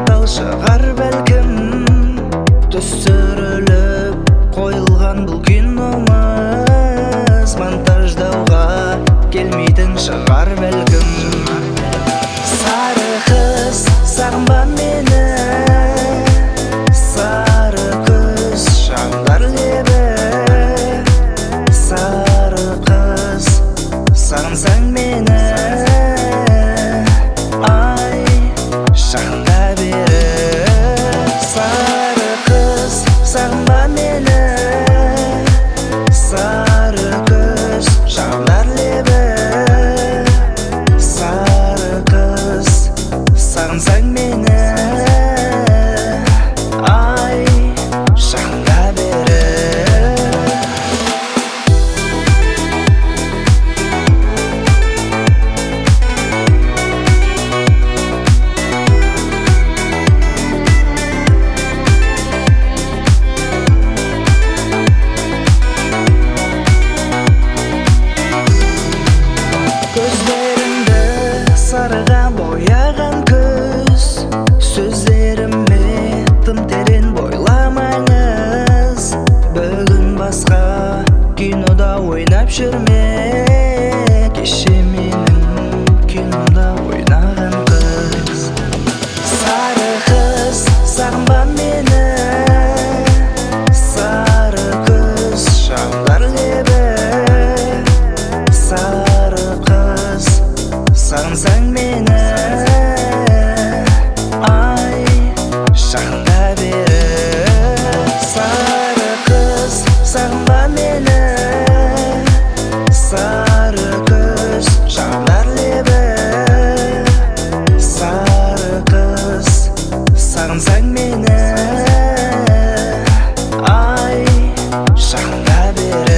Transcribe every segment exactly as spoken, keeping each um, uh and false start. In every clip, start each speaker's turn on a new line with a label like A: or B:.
A: қатал шығар бәлкім, түсіріліп қойылған бұл киномыз монтаждауға келмейтін шығар бәлкім. Сары қыз, сағынба мені, сары күз, шамдар лебі. Сары қыз, сағынсаң мені, ай, жақында бері. Сары қыз, сағынба мені, сары күз, шамдар лебі. Сары қыз, сағынсаң мені, ай, жақында бері. Көздеріңді сарыға бояған күз, сөздеріме тым терең бойламаңыз. Бүгін басқа кинода ойнап жүрме, кеше менің киномда ойнаған қыз. Сары қыз, сағынба мені, сары күз, шамдар лебі. Сары қыз, сағынсаң мені, ай, жақында бері. Сары қыз, сағынба мені, сары күз, шамдар лебі. Сары қыз, сағынсаң мені, ай, жақында бері.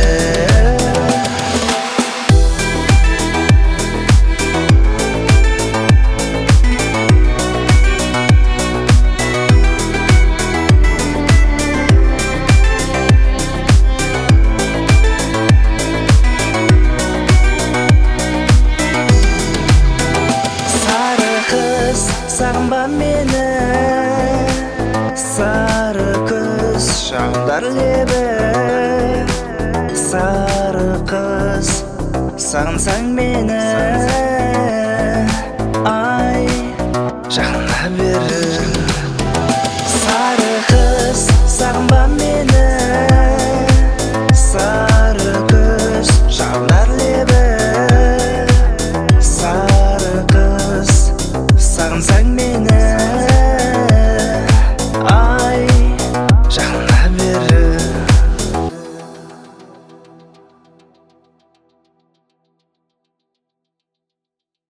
A: Сағынба мені, сары күз, шамдар лебі. Сары қыз, сағынсаң мені.